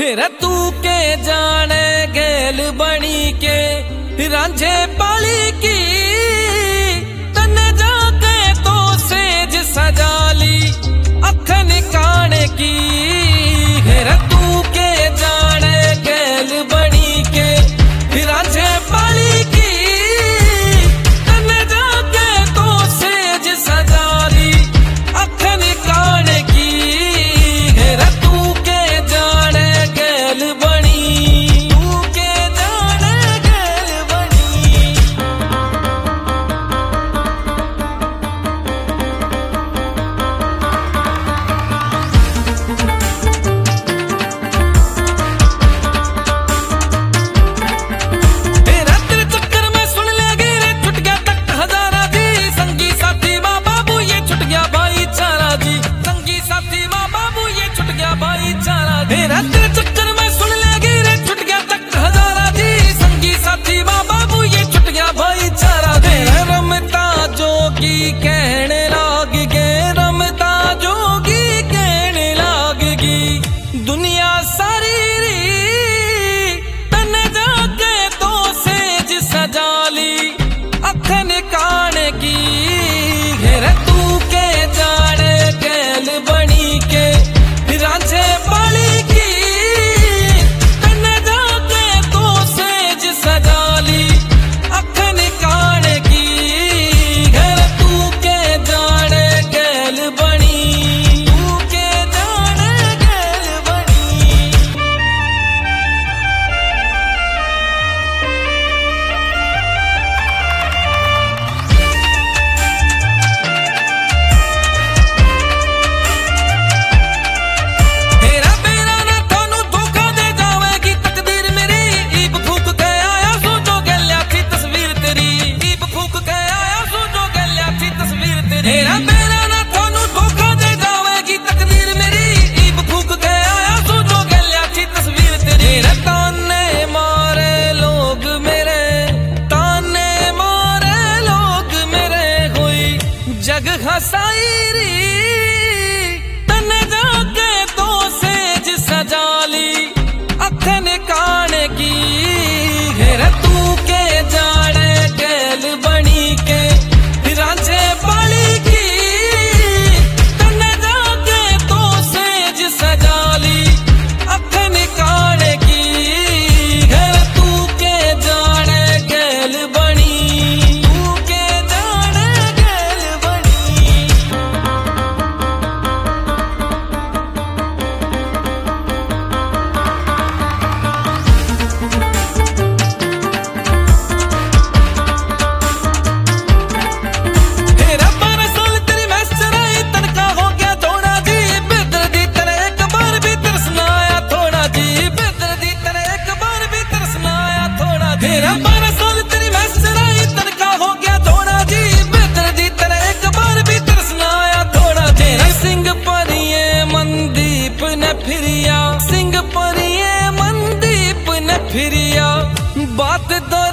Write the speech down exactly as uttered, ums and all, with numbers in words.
फिर तू के जाने गेल बनी के रांझे पाली की तन जाके तो सेज सजाली अखन काने की। फिर तू के जाने गेल बनी के रांझे पाली की तन जाके तो सेज सजाली अखन काने की। फिर तू के जाने गेल बनी तू के जाने गेल बनी। तेरा तेरे चक्कर में सुन ले गिरे छुट गया तख्त हजारा जी संगी साथी माँ बाबू ये छुट गया भाईचारा जी संगी साथी माँ बाबू ये छुट गया भाईचारा। तेरा तेरे चक्कर में सुन ले गिरे छुट गया तख्त हजारा जी संगी साथी माँ बाबू ये छुट गया भाईचारा। तेरा रमता जोगी कहने लाग गए रमता जोगी कहने लाग गई दुनिया सारी री तन जाके तो सेज सजाली अखन काने की। घेर तू के जाने गेल बनी के रांझे पाली की तन जाके तो सेज सजाली अखन काने की। घेर तू के जाने गेल बनी तू के जाने गेल बनी। तेरा बेरा ना थानू धोखा दे जावेगी तकदीर मेरी ईब फूक के आया सो जो गल्या थी तस्वीर तेरी ईब फूक के आया सो जो गल्या थी तस्वीर तेरी। तेरा बेरा ना थानू धोखा दे जावेगी तकदीर मेरी ईब फूक के आया सो जो गल्या थी तस्वीर तेरी। तेरे ताने मारे लोग मेरे ताने मारे लोग मेरे कोई जग हसाई री तन जाके तो सेज सजाली अखन काने की। घेर तू के जाने गेल बनी के रांझे पाली की तन जाके तो सेज सजाली अखन काने की। घेर तू के जाने गेल बनी तू के जाने गेल बनी। तेरा बारह साल तेरी मैस चराई तनका हो गया थोड़ा जी बेदर्दी तेरे एक बार भी तरसना आया थोड़ा जी बेदर्दी तेरे एक बार भी तरसना आया थोड़ा। तेरा बारह साल तेरी मैस चराई तनका हो गया थोड़ा जी बेदर्दी तेरे एक बार भी तरसना आया थोड़ा। तेरा सिंह परिये मनदीप ने फिरिया सिंह परिये मनदीप ने फिरिया बात दो